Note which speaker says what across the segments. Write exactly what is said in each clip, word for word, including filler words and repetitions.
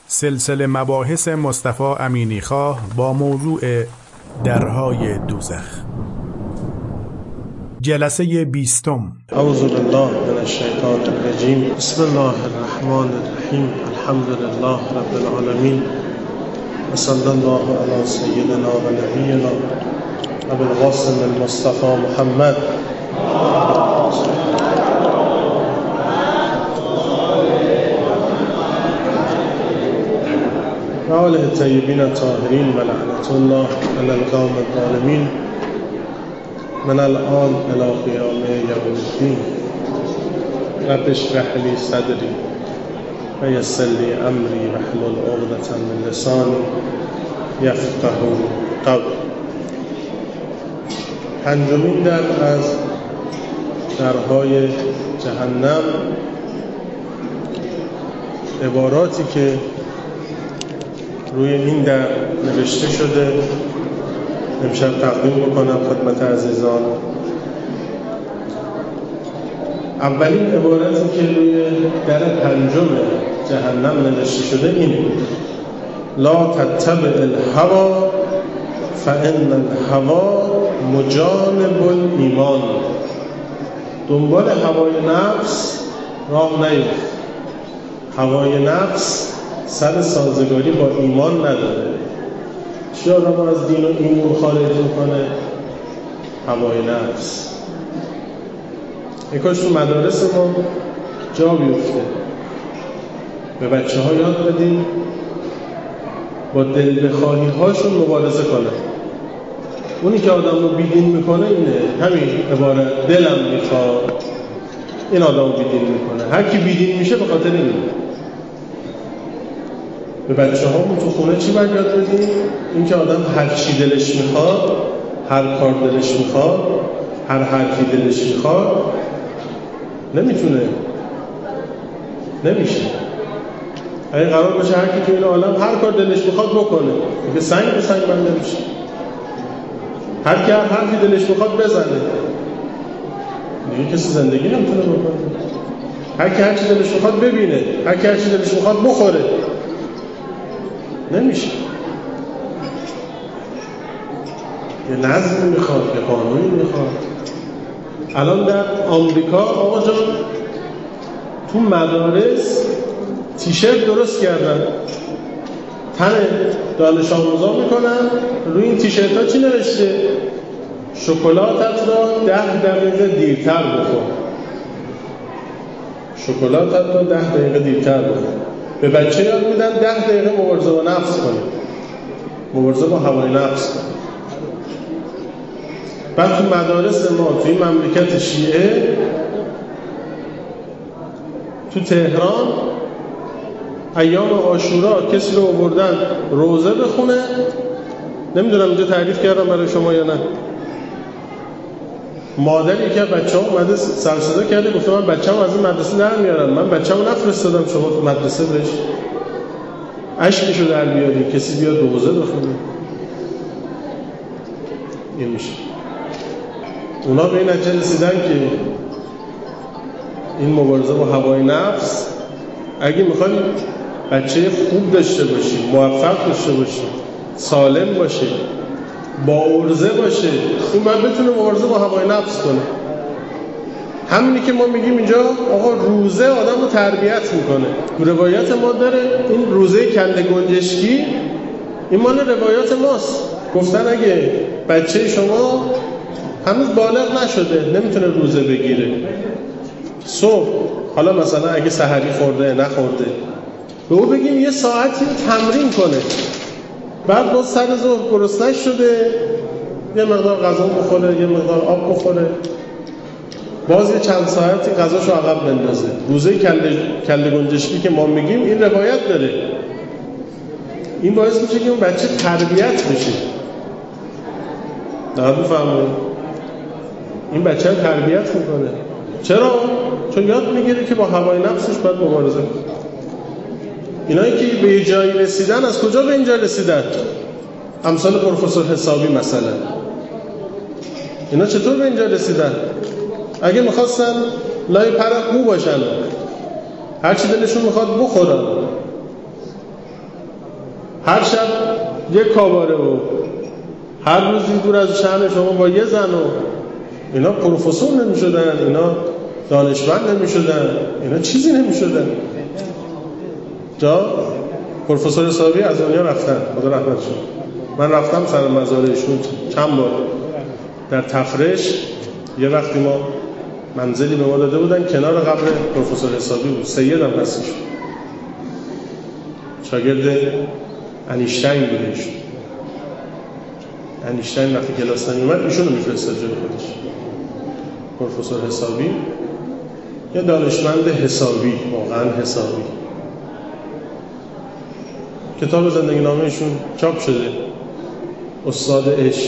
Speaker 1: سلسله مباحث مصطفی امینی خواه با موضوع درهای دوزخ، جلسه بیستم.
Speaker 2: اعوذ بالله من الشیطان الرجیم. بسم الله الرحمن الرحیم. الحمد لله رب العالمین و صلی الله علی سیدنا و نبینا ابو القاسم المصطفى محمد و آله الطیبین الطاهرین و لعنت الله علی القوم الظالمین من الان الی قیام یوم الدین. رب اشرح لی صدری و یسر لی امری واحلل عقدة من لسانی یفقهوا قولی. پنجمین در از درهای جهنم، عباراتی که روی این در نوشته شده امشب تقدیم بکنم خدمت عزیزان. اولین عبارتی که روی در پنجم جهنم نوشته شده اینه: لا تتبع الهوا فان الهوا مجانب الایمان. دنبال هوای نفس راه نیفت. هوای نفس سر سازگاری با ایمان نداره. چی آدم از دین و ایمان خارج میکنه؟ هوای نفس. یکاش تو مدارس ما جا بیفته، به بچه ها یاد بدیم با دل بخواهی هاشون مبارزه کنه. اونی که آدم رو بیدین میکنه اینه، همین عبارت دلم میخواد، این آدم رو بیدین میکنه. هر کی بیدین میشه به خاطر اینه. به بچه ها تو خونه چی باید یاد بدیم؟ این که آدم هر چی دلش میخواد، هر کار دلش میخواد، هر حرفی دلش میخواد نمیتونه، نمیشه. اگه قرار باشه هر کی تو این عالم هر کار دلش میخواد بکنه، میگه سنگ به سنگ بند نمیشه. هر کی هر حرفی دلش میخواد بزنه، دیگه کسی زندگی نمیتونه بکنه. هر کی هر چی دلش میخواد ببینه، هر کی هر چی دلش میخواد بخوره، نمیشه. یه نظم میخواد، یه قانونی میخواد. الان در آمریکا آقا جان تو مدارس تیشرت درست کردن، تن دانش آموزا میکنن، روی این تیشرت ها چی نوشته؟ شکلاتت را ده دقیقه دیرتر بخور. شکلاتت را ده دقیقه دیرتر بخور. به بچه یاد میدن ده دقیقه مبارزه با نفس کنه، مبارزه با هوای نفس کنه. بعد تو مدارس ما تو این مملکت شیعه تو تهران ایام عاشورا کسی رو آوردن روزه بخونه. نمیدونم اینجا تعریف کردم برای شما یا نه. مادر یکی از بچه‌ها اومده سر صدا کرده، گفته من بچه‌مو از این مدرسه در میارم، من بچه‌مو نفرستادم شما تو مدرسه بهش اشکشو در بیاری کسی بیاد روزه بخونه. این میشه. اونا به این نتیجه رسیدن که این مبارزه با هوای نفس، اگه میخوایم بچه خوب داشته باشیم، موفق داشته باشیم، سالم باشه، با عرضه باشه، این باید بتونه مبارزه با هوای نفس کنه. همینی که ما میگیم اینجا آقا روزه آدم رو تربیت میکنه. تو روایت ما داره این روزه کله گنجشکی، این مال روایات ماست. گفتن اگه بچه شما هنوز بالغ نشده نمیتونه روزه بگیره، صبح حالا مثلا اگه سحری خورده نخورده به او بگیم یه ساعتی تمرین کنه، بعد با سر ظهر گرسنه شده یه مقدار غذا بخوره، یه مقدار آب بخوره، باز یه چند ساعتی غذاشو عقب بندازه. روزه کله کله گنجشکی که ما میگیم این روایت داره. این باعث میشه که اون بچه تربیت بشه. دقیق بفهمید. این بچه رو تربیت میکنه. چرا؟ چون یاد میگیره که با هوای نفسش باید مبارزه کنه. اینایی که به یه جایی رسیدن از کجا به اینجا رسیدن؟ امثال پروفسور حسابی مثلا، اینا چطور به اینجا رسیدن؟ اگه میخواستن لای پر مو باشن، هر چی دلشون میخواد بخورن، هر شب یک کاباره و هر روزی دور از شهر شما با یه زن و اینا پروفسور نمی شدن، اینا دانشمند نمی شدن، اینا چیزی نمی شدن. جا پروفسور حسابی از دنیا رفتن، خدا رحمتشون. من رفتم سر مزارشون چند بار در تفرش. یه وقتی ما منزلی به ما داده بودن کنار قبر پروفسور حسابی بود، سید هم هستش، شاگرد انیشتین بوده ایشون. انیشتین وقتی کلاس نمیومد ایشون رو میفرستاد جلوی خودش. پروفسور حسابی یه دانشمند حسابی، واقعا حسابی. کتاب زندگی نامه ایشون چاپ شده، استاد عشق.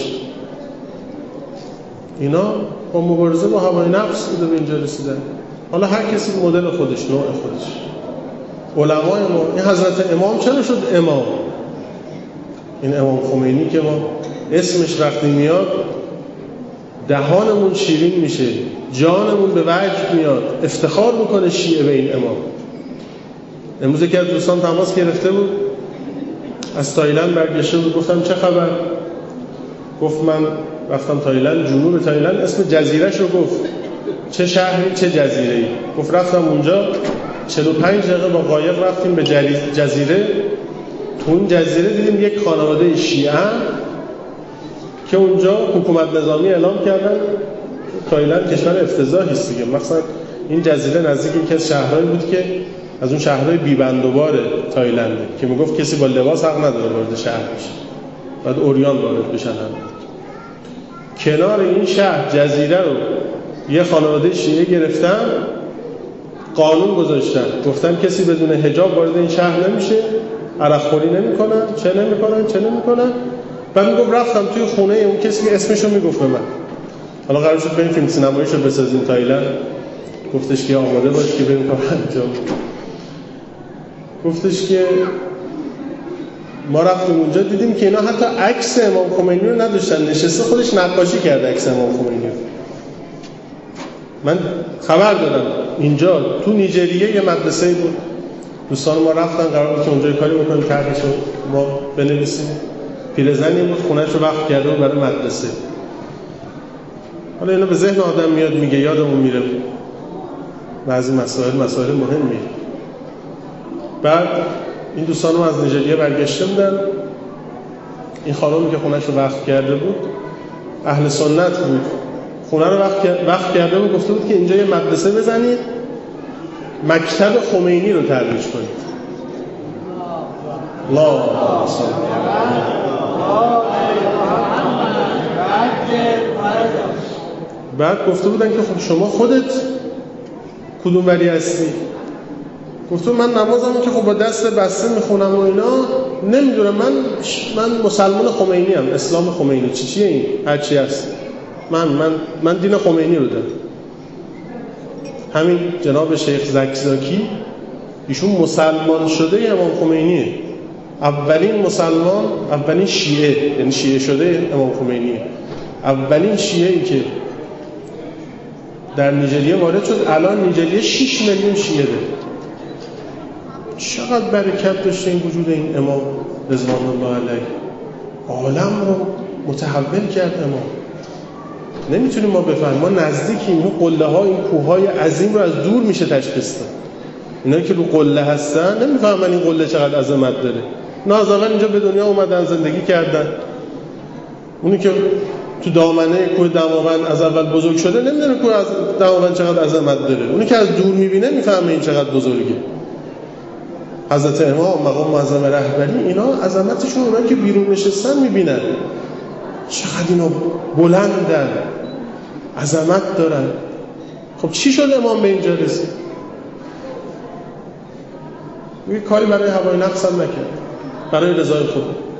Speaker 2: اینا با مبارزه با هوای نفس بوده به اینجا رسیدن. حالا هر کسی مدل خودش، نوع خودش. علمای ما، این حضرت امام چرا شد امام؟ این امام خمینی که ما اسمش وقتی میاد دهانمون شیرین میشه، جانمون به وجد میاد، افتخار میکنه شیعه به این امام. امروز که از دوستان تماس گرفته بود، از تایلند برگشته بود، گفتم چه خبر؟ گفت من رفتم تایلند، جنوب تایلند، اسم جزیره‌ش رو گفت. چه شهری چه جزیره‌ای؟ گفت رفتم اونجا چهل و پنج دقیقه با قایق رفتیم به جزیره. تو اون جزیره دیدیم یک خانواده شیعه که اونجا حکومت نظامی اعلام کردن تایلند کشور افتضاحی است دیگه. مثلا این جزیره نزدیک یکی از شهرهایی بود که از اون شهرهای بی‌بندوبار تایلند که میگفت کسی با لباس حق نداره وارد شهر بشه، بعد اوریان وارد بشن. کنار این شهر جزیره رو یه خانواده شیعه گرفتن، قانون گذاشتن، گفتن کسی بدون حجاب وارد این شهر نمیشه، عرقخوری نمیکنن، چه نمیکنن چه نمیکنن. بعد میگفت رفتم توی خونه اون کسی که اسمشو میگفت به من. حالا قرار شد بریم فیلم سینماییشو بسازیم تایلند. گفتش که آماده باش که بریم کار انجام. گفتش که ما رفتیم اونجا دیدیم که اینا حتی عکس امام خمینی رو نداشتن، نشسته خودش نقاشی کرده عکس امام خمینی رو. من خبر دادم اینجا تو نیجریه یه مدرسه بود، دوستان ما رفتن قرار بود که اونجا کاری میکنیم طرحشو ما بنویسیم. پیرزنی بود خونه‌ش رو وقف کرده بود برای مدرسه. حالا اینا به ذهن آدم میاد میگه یادمون میره بعضی مسائل مسائل مهمیه. بعد این دوستان ما از نیجریه برگشته بودن. این خانومی که خونه‌ش رو وقف کرده بود اهل سنت بود، خونه رو وقف کرده بود، گفته بود که اینجا یه مدرسه بزنید، مکتب خمینی رو ترویج کنید. الله بعد گفته بودن که خب شما خودت کدوم ولی هستی؟ گفته من نمازم که خب با دست بسته میخونم و اینا، نمیدونم، من من مسلمان خمینی ام، اسلام خمینی چی چیه این؟ هر چی هست من من من دین خمینی رو دارم. همین جناب شیخ زکزاکی ایشون مسلمان شده امام خمینیه، اولین مسلمان، اولین شیعه، یعنی شیعه شده امام خمینیه، اولین شیعه‌ای که در نیجریه وارد شد. الان نیجریه شش میلیون شیعه داره. چقدر برکت داشته این وجود این امام رضوان الله علیه، عالم رو متحول کرد امام. نمیتونیم ما بفهمیم، ما نزدیکیم، اون قله ها، این کوه های عظیم رو از دور میشه تشخیص داد. اینایی که رو قله هستن نمیفهمن این قله چقدر عظمت داره. اینا از اول اینجا به دنیا اومدن زندگی کردن. اونی که تو دامنه کوه دماوند از اول بزرگ شده نمیدونه کوه از دماوند چقدر عظمت داره. اونی که از دور میبینه میفهمه این چقدر بزرگه. حضرت امام مقام معظم رهبری، اینا عظمتشون اونایی که بیرون نشستن میبینن. چقدر اینا بلندن، عظمت دارن. خب چی شد امام به اینجا رسید؟ یه کاری برای هوای نفس هم نکرد، برای رضای خود.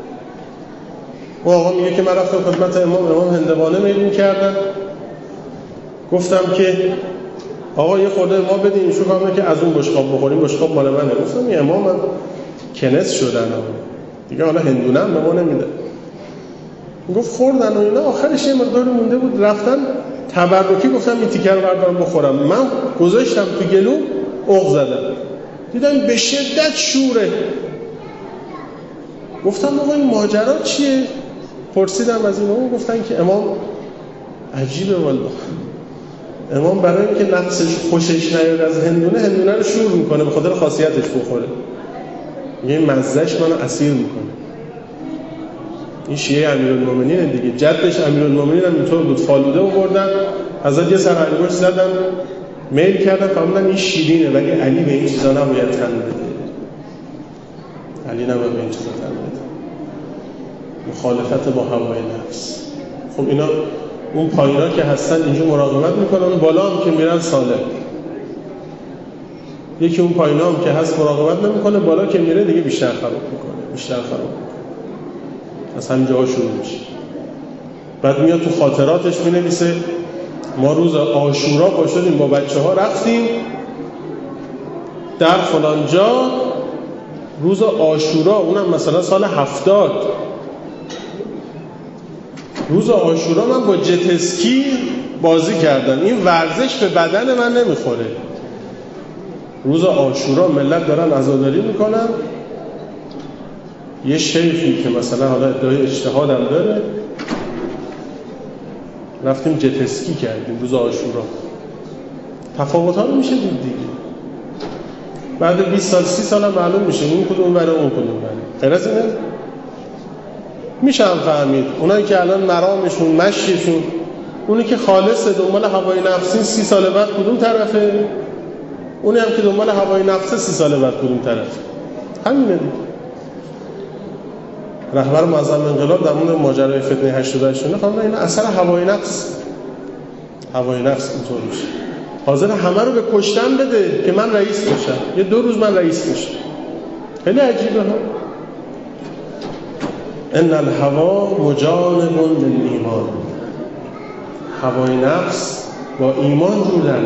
Speaker 2: و آقا میگه که من رفتم خدمت امام، امام هندوانه میل کردن. گفتم که آقا یه خورده ما بدین، شو کامه که از اون بشقاب بخوریم، بشقاب مال منه. گفتم یه امام من کنس شدن دیگه، حالا هندونه به ما نمیده. گفت خوردن و اینا. آخرش یه مقدار مونده بود رفتن تبرکی. گفتم این تیکه رو بردارم بخورم. من گذاشتم تو گلو، عق زدم. دیدم به شدت شوره. گفتم آقا این ماجرا چیه؟ پرسیدم از اینو، گفتن که امام عجیبه والله، امام برای اینکه نفسش خوشش نیاد از هندونه، هندونه رو شور میکنه به خاطر خاصیتش بخوره، میگه مزهش منو اسیر میکنه. این شیعه امیرالمومنین دیگه، جدش امیرالمومنین هم اینطور بود، فالوده آوردن ازت یه سر انگشت زدن، میل کردن، فهمیدن این شیرینه، ولی علی به این چیزا نباید تن بده، علی نباید به این چیزا تن بده، مخالفت با هوای نفس. خب اینا اون پایینا که هستن اینجا مراقبت میکنن، اون بالا هم که میرن سالم. یکی اون پایینا هم که هست مراقبت نمیکنه، بالا که میره دیگه بیشتر خراب میکنه، بیشتر خراب میکنه. از همین جاها شروع میشه. بعد میاد تو خاطراتش مینویسه ما روز عاشورا پا شدیم با بچه ها رفتیم در فلان جا، روز عاشورا، اونم مثلا سال هفتاد، روز عاشورا من با جت اسکی بازی کردم، این ورزش به بدن من نمیخوره. روز عاشورا ملت دارن عزاداری میکنن، یه شیخی که مثلا حالا ادعای اجتهاد هم داره، رفتیم جت اسکی کردیم روز عاشورا. تفاوت ها رو میشه دید دیگه. بعد بیست سال سی سال هم معلوم میشه این کدوم بره اون کدوم بره. غیر از اینه میشه هم فهمید اونایی که الان مرامشون مشیشون، اونی که خالصه دنبال هوای نفسی سی سال بعد کدوم طرفه، اونی هم که دنبال هوای نفسه سی سال بعد کدوم طرفه. همینه دیگه. رهبر معظم انقلاب در مورد ماجرای فتنه هشتاد و هشت فهمیدن این اثر هوای نفس، هوای نفس اینطور میشه، حاضر همه رو به کشتن بده که من رئیس بشم، یه دو روز من رئیس بشم. خیلی عجیبه ها. ان الهوا مجانب للایمان، هوای نفس با ایمان رو در.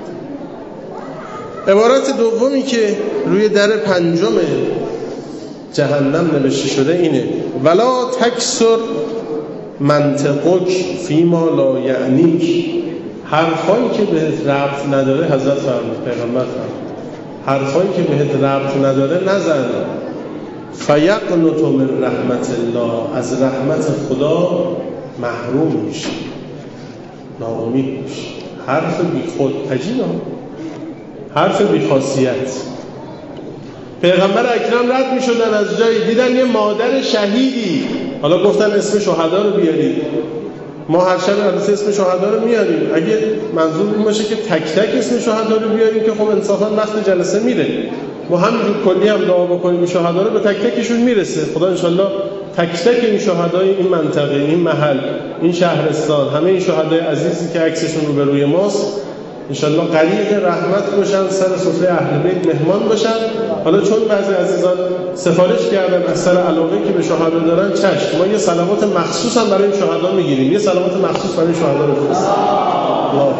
Speaker 2: عبارت دومی که روی در پنجم جهنم نوشته شده اینه ولا تکسر منطقک فیما لا یعنیک، حرفایی که بهت ربط نداره، حضرت فرمود، پیغمبر فرمود، حرفایی که بهت ربط نداره نزن. فیقنط من رحمت الله، از رحمت خدا محروم میشی، ناامید میشی. حرف بی خود، عجیبه، حرف بی خاصیت. پیغمبر اکرم رد میشدن از جایی، دیدن یه مادر شهیدی، حالا گفتن اسم شهدا رو بیارید، ما هر شب البته اسم شهدا رو میاریم، اگه منظور این باشه که تک تک اسم شهدا رو بیاریم که خب انصافا وقت جلسه میره، ما همینجور کلی هم دعا بکنیم این شهدا رو به تک تکشون میرسه. خدا انشالله تک تک این شهدای این منطقه، این محل، این شهرستان، همه این شهدای عزیزی که عکسشون رو به روی ماست انشالله غریق رحمت باشن، سر سفره اهل بیت مهمان باشن. حالا چون بعضی عزیزان سفارش کردن از سر علاقه که به شهدا دارن، چشم ما یه صلوات مخصوص هم برای این شهدا میگیریم، یه صلوات مخصوص برای این شهدا رو بفرستیم. الله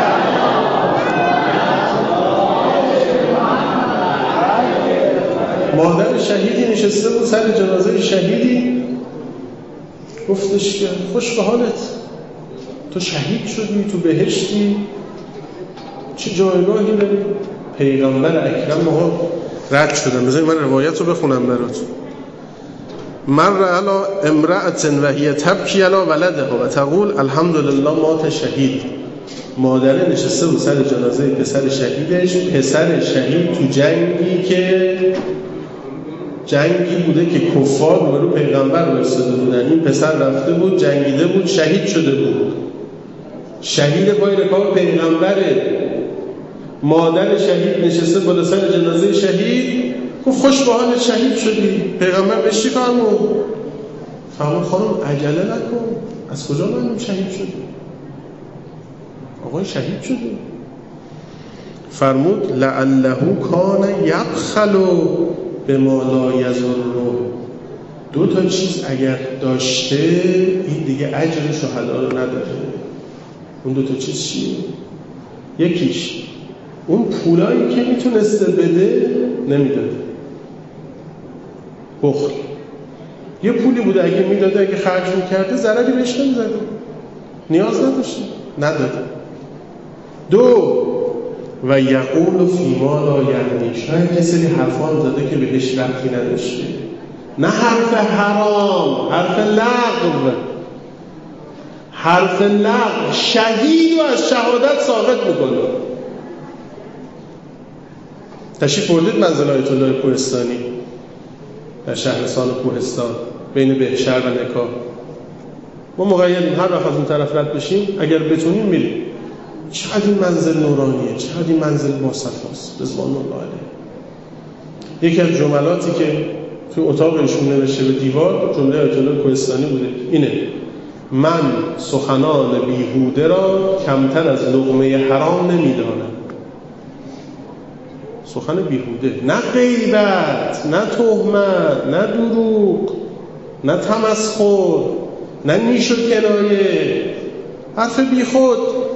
Speaker 2: مادر شهیدی نشسته بود سر جنازه شهیدی، گفتش که خوش به حالت، تو شهید شدی، تو بهشتی، چه جایگاهی داری؟ پیغمبر اکرم ها رد شدن. بذارید من روایت رو بخونم براتون. مر علی امرأة و هی تبکی علی ولدها و تقول الحمدلله مات شهید. مادر نشسته بود سر جنازه پسر شهیدش، پسر شهید تو جنگی که جنگی بوده که کفار رو برو پیغمبر وایساده بودن، این پسر رفته بود جنگیده بود شهید شده بود، شهید پای رکاب پیغمبره. مادر شهید نشسته بالا سر جنازه شهید، گفت خوش به حال شهید شدی. پیغمبر بهش چی فرمود؟ فرمود خانم عجله نکن، از کجا معلوم شهید شدی؟ آقای شهید شدی. فرمود لعله کان یبخل بما لا یضره، دو تا چیز اگر داشته این دیگه اجر شهدا رو نداره. اون دو تا چیز چیه؟ یکیش اون پولایی که میتونسته بده نمیداده، بخل. یه پولی بوده اگه میداده، اگه خرج میکرده ضرری بهش نمیزده، نیاز نداشته، نداده. دو و یقول فیما لا یعنی، شاید یه سری حرفان زده که بهش ربطی نداشته، نه حرف حرام، حرف لغو. حرف لغو شهید و از شهادت ساقط میکنه. تشریف بردید منزل آیت الله کوهستانی در شهرستان کوهستان بین بهشهر و نکا. ما مقیدیم هر وقت از اون طرف رد بشیم اگر بتونیم میریم. چقدر این منزل نورانیه، چقدر این منزل باصفاست رضوان الله علیه. یکی از جملاتی که تو اتاق ایشون نوشته به دیوار جمله آیت الله کوهستانی بوده اینه: من سخنان بیهوده را کمتر از لقمه حرام نمیدانم. سخن بیهوده، نه غیبت، نه تهمت، نه دروغ، نه تمسخر، نه نیش و کنایه، حرف بیخود.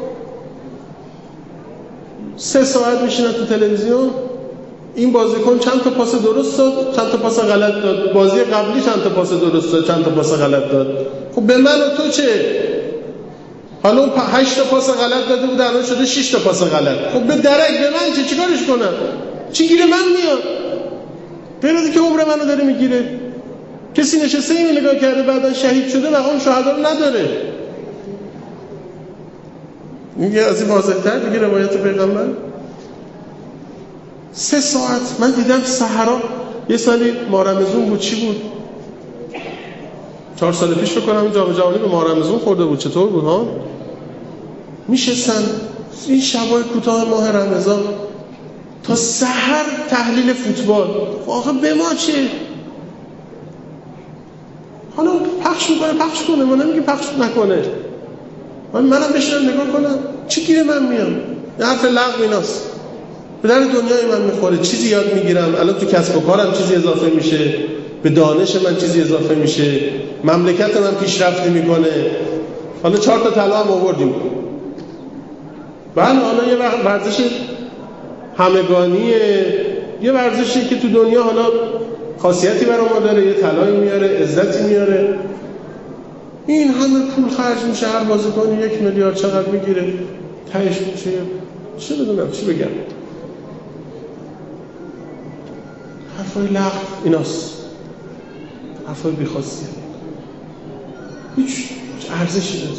Speaker 2: سه ساعت میشینن تو تلویزیون این بازیکن چند تا پاس درست داد، چند تا پاس غلط داد، بازی قبلی چند تا پاس درست داد، چند تا پاس غلط داد. خب به من و تو چه؟ حالا اون هشت تا پاس غلط داده بود الان شده شش تا پاس غلط. خب به درک به من چه؟ چیکارش کنم؟ چی گیره من میاد؟ غیر از اینکه عمر منو داره میگیره. کسی نشسته اینو نگاه کرده بعدا شهید شده و اون شهدا رو نداره. میگه از این واضح‌تر دیگه روایت پیغمبر. سه ساعت من دیدم صحرا. یه سالی ماه رمضان بود، چی بود؟ چهار سال پیش فکر کنم جام جهانی به ماه رمضان خورده بود. چطور بود ها؟ میشستن این شبای کوتاه ماه رمضان تا سحر تحلیل فوتبال. آخه به ما چه؟ حالا پخش میکنه پخش کنه، ما نمیگه پخش نکنه. من منم بشینم نگاه کنم چی گیره من میام؟ یه حرف لغو ایناست. به در دنیای من میخوره، چیزی یاد میگیرم، الان تو کسب و کارم چیزی اضافه میشه، به دانش من چیزی اضافه میشه، مملکت من پیشرفت میکنه. حالا چهار تا طلا هم آوردیم. بعد حالا یه ورزش همگانیه، یه ورزشی که تو دنیا حالا خاصیتی برای ما داره، یه طلایی میاره، عزتی میاره. این همه پول خرج میشه، هر بازیکن یک میلیارد چقدر میگیره، تهش میشه چه بدونم چی بگم. حرفای لغو ایناست، حرفای بیخواستی، هیچ ارزشی نداره.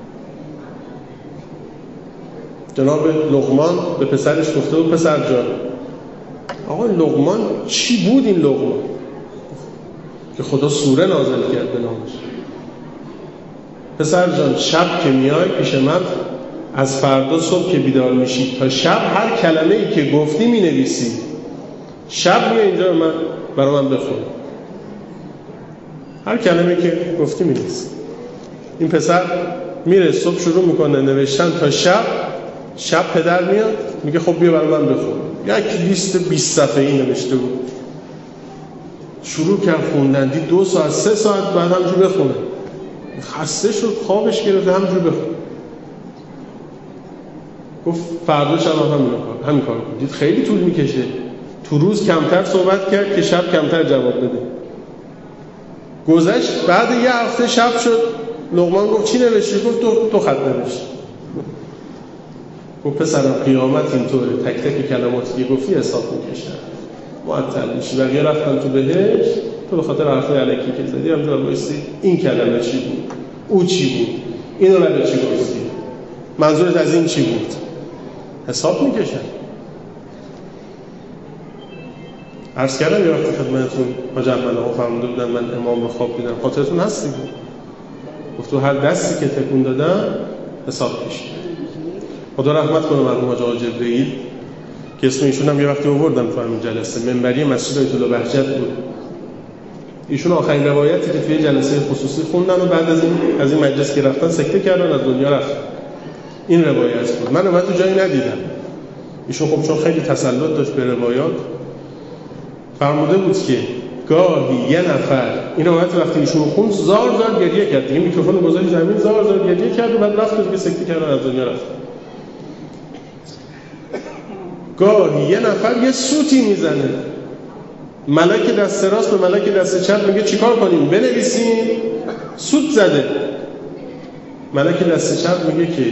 Speaker 2: جناب لقمان به پسرش گفته بود پسر جان، آقا لقمان چی بود این لقمان که خدا سوره نازل کرد به نامش؟ پسر جان شب که میای پیش من، از فردا صبح که بیدار میشی تا شب هر کلمه ای که گفتی می نویسی. شب میای اینجا من برای من بخون، هر کلمه که گفتی می نویسی. این پسر میره صبح شروع میکنه نوشتن تا شب. شب پدر میاد میگه خب بیا برای من بخون. یک لیست بیست صفحه‌ای نوشته بود. شروع کرد خوندن، دید دو ساعت سه ساعت بعد همجور بخونه. خسته شد، خوابش گرفت، همجور بخون. گفت فردا شب هم همین کار همین کار کن. دید خیلی طول میکشه. تو روز کمتر صحبت کرد که شب کمتر جواب بده. گذشت، بعد یه هفته شب شد. لقمان گفت چی نوشتی؟ گفت دو, دو خط نوشت. گفت پسرم قیامت اینطوره، تک تک کلماتی که گفتی حساب میکشن، معطل میشی. بقیه رفتن تو بهش، تو به خاطر حرفای الکی که زدی همجور بایستی این کلمه چی بود، او چی بود، اینو برای چی گفتی، منظورت از این چی بود، حساب میکشن. عرض کردم یه وقتی خدمتتون مجمعه ها فرموده بودن من امام رو خواب دیدم، خاطرتون هستی بود؟ گفت تو هر دستی که تکون دادم حساب کشید. خدا رحمت کنه مرحوم حاج آقا جبرئیل که اسم ایشون هم یه وقتی آوردم تو همین جلسه، منبری مسجد آیت الله بهجت بود. ایشون آخرین روایتی که توی جلسه خصوصی خوندن و بعد از این از این مجلس که رفتن سکته کردن، از دنیا رفتن. این روایت بود. من اون تو جایی ندیدم. ایشون خب چون خیلی تسلط داشت به روایات، فرموده بود که گاهی یه نفر این روایت وقتی ایشون خوند زار زار گریه کرد، دیگه میکروفون گذاشت زمین زار زار گریه کرد و بعد رفت دیگه سکته کردن، از دنیا رفت. گاهی یه نفر یه سوتی میزنه، ملک دست راست به ملک دست چپ میگه چیکار کنیم؟ بنویسیم. سوت زده. ملک دست چپ میگه که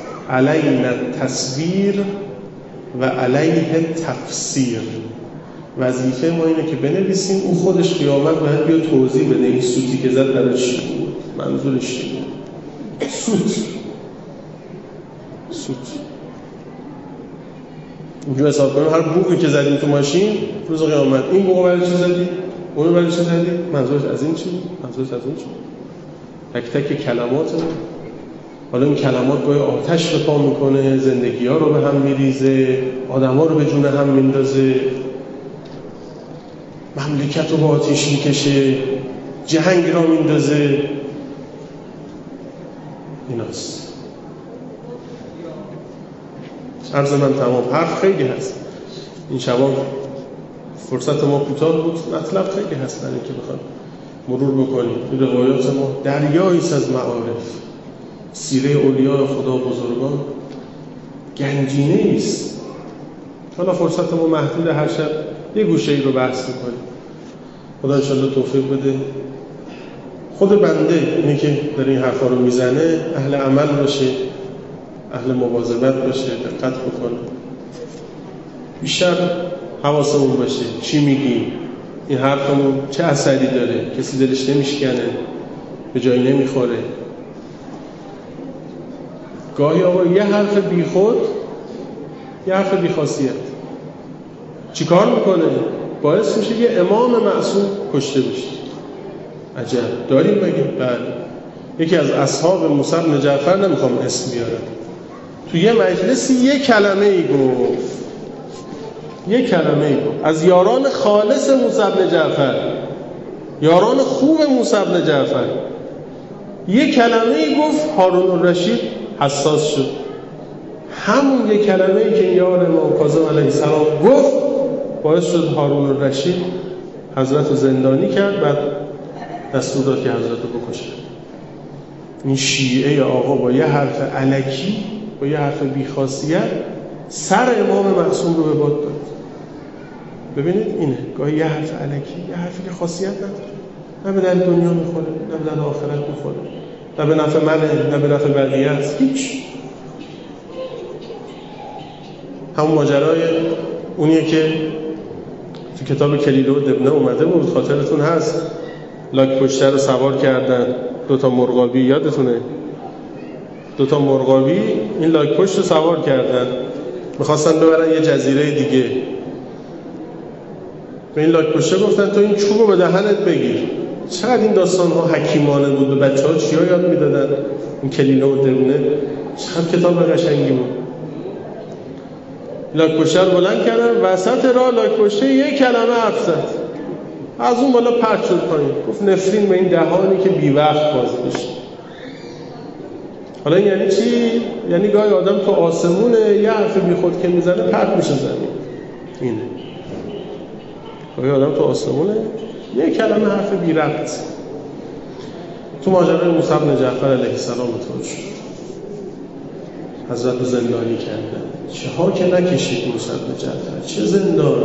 Speaker 2: علینا تصویر و علیه تفسیر. وظیفه ما اینه که بنویسیم، اون خودش قیامت باید بیا توضیح بده این سوتی که زد برای چی بود، منظورش چی بود. سوت سوت اونجا حساب کنیم هر بوقی که زدیم تو ماشین روز قیامت، این بوق برای چی زدی؟ اونو برای چی زدی؟ منظورش از این چی بود؟ منظورش از اون چی بود؟ تک تک کلمات. حالا این کلمات گاهی آتش به پا میکنه، زندگی ها رو به هم میریزه، آدم ها رو به جون هم میندازه، مملکت رو با آتیش میکشه، جهنگ را میندازه. ایناست. عرض من تمام. حرف خیلی هست این شبان، فرصت ما کوتاه بود، مطلب خیلی هست برای اینکه بخوام مرور بکنیم. این روایات ما دریایی است از معارف، سیره اولیاء خدا بزرگان گنجینه است. حالا فرصت ما محدود، هر شب یه گوشه ای رو بحث میکنیم. خدا انشاءالله توفیق بده. خود بنده اینه که داره این حرفا رو میزنه اهل عمل باشه، اهل مواظبت باشه، دقت بکنه، بیشتر حواسمون باشه چی میگیم، این حرفمون چه اثری داره، کسی دلش نمیشکنه، به جایی نمیخوره. گاهی آقا یه حرف بیخود، یه حرف بیخاصیت چی کار میکنه؟ باعث میشه یه امام معصوم کشته بشه. عجب داریم مگه؟ بله. یکی از اصحاب موسی بن جعفر، نمیخوام اسم بیارم، تو یه مجلسی یه کلمه ای گفت، یه کلمه ای گفت از یاران خالص موسی بن جعفر، یاران خوب موسی بن جعفر، یه کلمه ای گفت هارون الرشید حساس شد. همون یه کلمه ای که یار امام کاظم علیه السلام گفت باعث شد هارون الرشید حضرت زندانی کرد، بعد دستور داد که حضرت رو بکشه. این شیعه آقا با یه حرف الکی، با یه حرف بیخاصیت سر امام معصوم رو به باد داد. ببینید اینه، گاهی یه حرف الکی، یه حرفی که خاصیت نداره، نه به در دنیا میخوره، نه به در آخرت میخوره، نه به نفع منه، نه به نفع بقیه است، هیچ. همون ماجرای اونیه که تو کتاب کلیله و دبنه اومده بود، خاطرتون هست، لاک پشته رو سوار کردن، دوتا مرغابی، یادتونه؟ دوتا مرغابی این لاک پشت رو سوار کردن، میخواستن ببرن یه جزیره دیگه. به این لاک پشته گفتن تو این چوب رو به دهنت بگیر. چقدر این داستان ها حکیمانه بود، به بچه ها چی ها یاد میدادن؟ این کلیله و دبنه چقدر کتاب قشنگی بود. لاک پشته رو بلند کردن، وسط راه لاک پشته یک کلمه حرف زد، از اون بالا پرت شد پایین، گفت نفرین به این دهانی که بی وقت باز بشه. حالا یعنی چی؟ یعنی گاهی آدم تو آسمونه یه حرف بی خود که میزنه پرت میشه زمین. اینه گاهی آدم تو آسمونه یه کلمه حرف بی ربط. تو ماجرای موسی بن جعفر علیه السلام طور شد، حضرت زندانی کردن. چه ها که نکشید موسی بن جعفر، چه زندانی،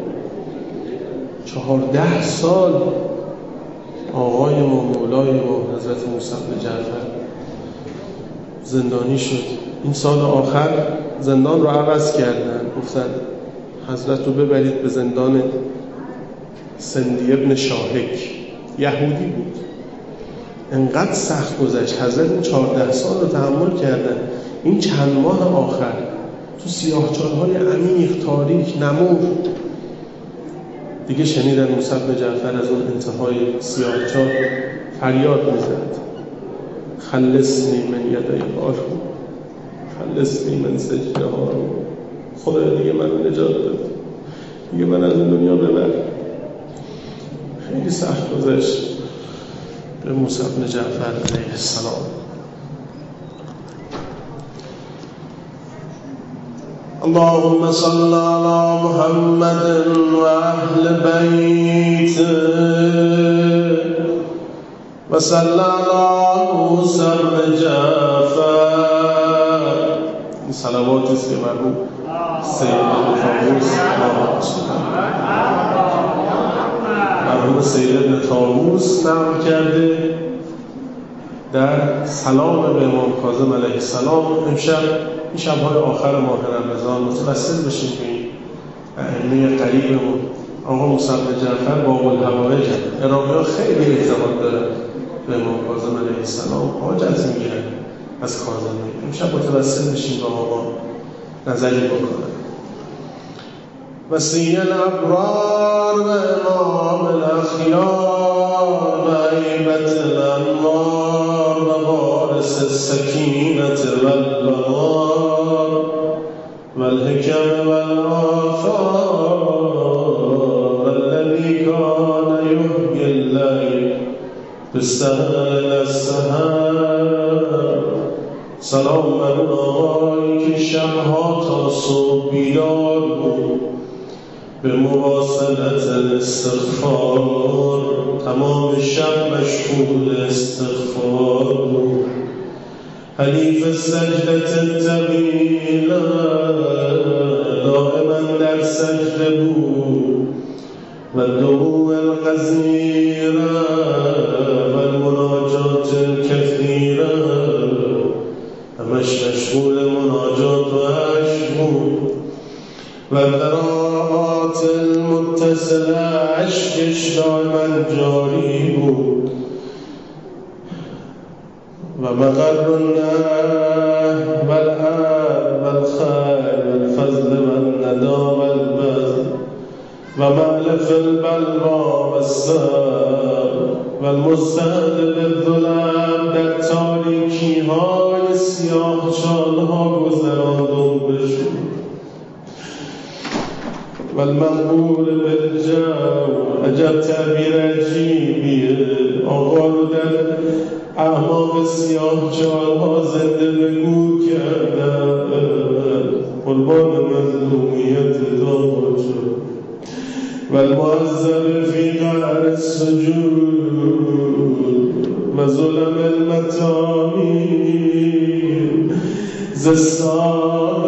Speaker 2: چهارده سال آقای ما مولای ما حضرت موسی بن جعفر زندانی شد. این سال آخر زندان رو عوض کردن، گفتن حضرت رو ببرید به زندان سندی ابن شاهک، یهودی بود. انقدر سخت گذشت، حضرت این چهارده سال رو تحمل کردن. این چند ماه آخر تو سیاهچال‌های عمیق، تاریک، نمور دیگه شنیدن موسی بن جعفر از اون انتهای سیاهچال فریاد میزد خلصنی من یدی هارون، خلصنی من سجن هارون. خدا دیگه من نجات داد، دیگه من از این دنیا ببر. خیلی سخت گذشت به موسی بن جعفر علیه السلام. اللهم صل على محمد و اهل بیته و صل علی موسی بن جعفر. این صلواتی است که مرحوم سید طاووس مرحوم سید ابن طاووس نقل کرده در سلام به امام کاظم علیه السلام. امشب این شب‌های آخر ماه رمضان متوسل بشیم به این ائمه قریبمون آقا موسی جعفر باب الهوایج عراقی ها خیلی اعتقاد دارن به امام کاظم علیه السلام، حاجت میگیرن از کاظمی. امشب متوسل بشیم با آقا نظری بکنن. وصی الابرار و امام الاخیار و عیبت الانوار و وارث السکینة والبهار و الحکم والآثار الذي كان يحيي الليل بالسهر السحر. سلام بر اون آقایی که شبها تا صبح بیدار بود به مواصلت استغفار، تمام شب مشغول استغفار بود. حلیف سجدت طویله دائما در سجده بود و دموع الغزیره و المناجات الکثیره، همش مشغول مناجات و عشق بود و قرائات المتصله عشقش دائما جاری بود و مقر النهی و العدل و الخیر و الفضل و الندى و البذل و مألف البلوا و الصبر و المستهد بالظلم، در تاریکی های سیاه چالها گذراندون بشود و المقبول بالجو. عجب تعبیر عجیبیه، آقا رو در اعماق سیاه چالها زنده به گور کردن، قربان مظلومیت داد شد و المعذب فی قعر السجود و ظلم المتاهی زستان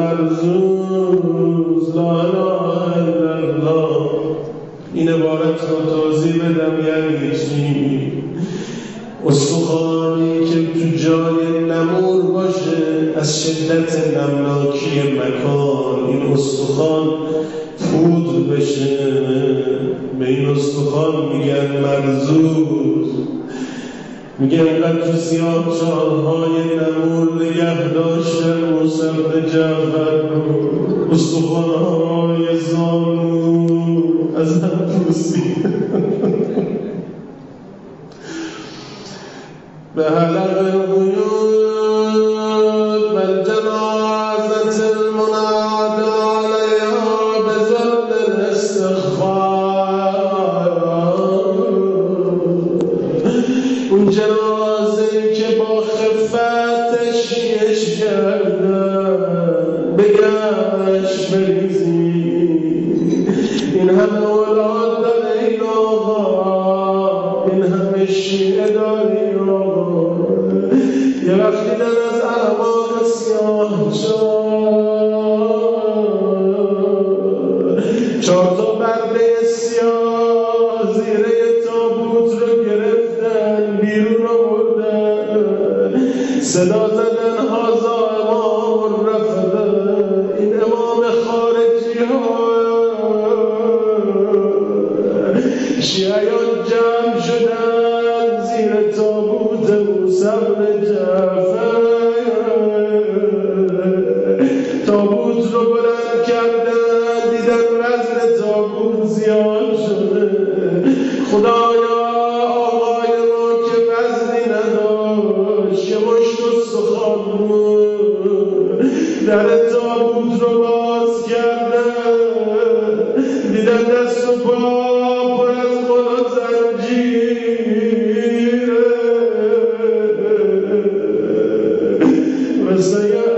Speaker 2: المرزوز لا اله الا الله. این عبارت رو توضیح بدم یعنی چی؟ استخوانی که تو جای نمور باشه از شدت نمناکی مکان این استخوان فوت بشه، به این استخوان میگن مرزوز. میگن اینقدر تو سیاه چالهای نمور نگه داشتن موسی بن جعفر رو، استخوانهای زانو از هم پوسید به حلق القیود و الجنازة المنادى علیها بظل الاستغفار. اون جنازه‌ای که با خفت تشییعش کردن بگشت بریزی، این همه اولاد داره این آقا، این همه شیعه داری یه وقتی در از اعماق سیاه شد چهار تا برده سیاه زیره تابوت رو گرفتن بیرون آوردن، صدا زدن هازا امام رفته، این امام خارجی ها. شیعیان جمع شدن زیر تابوت موسی بن جعفر، تابوت رو بلند کردن، دیدن وزن تابوت زیاد شده. خدایا آقای ما که وزنی نداشت یه مشت استخوان بود، در تابوت رو باز کردن، دیدن دست و پا پر از خل و زنجیره و سیعلمون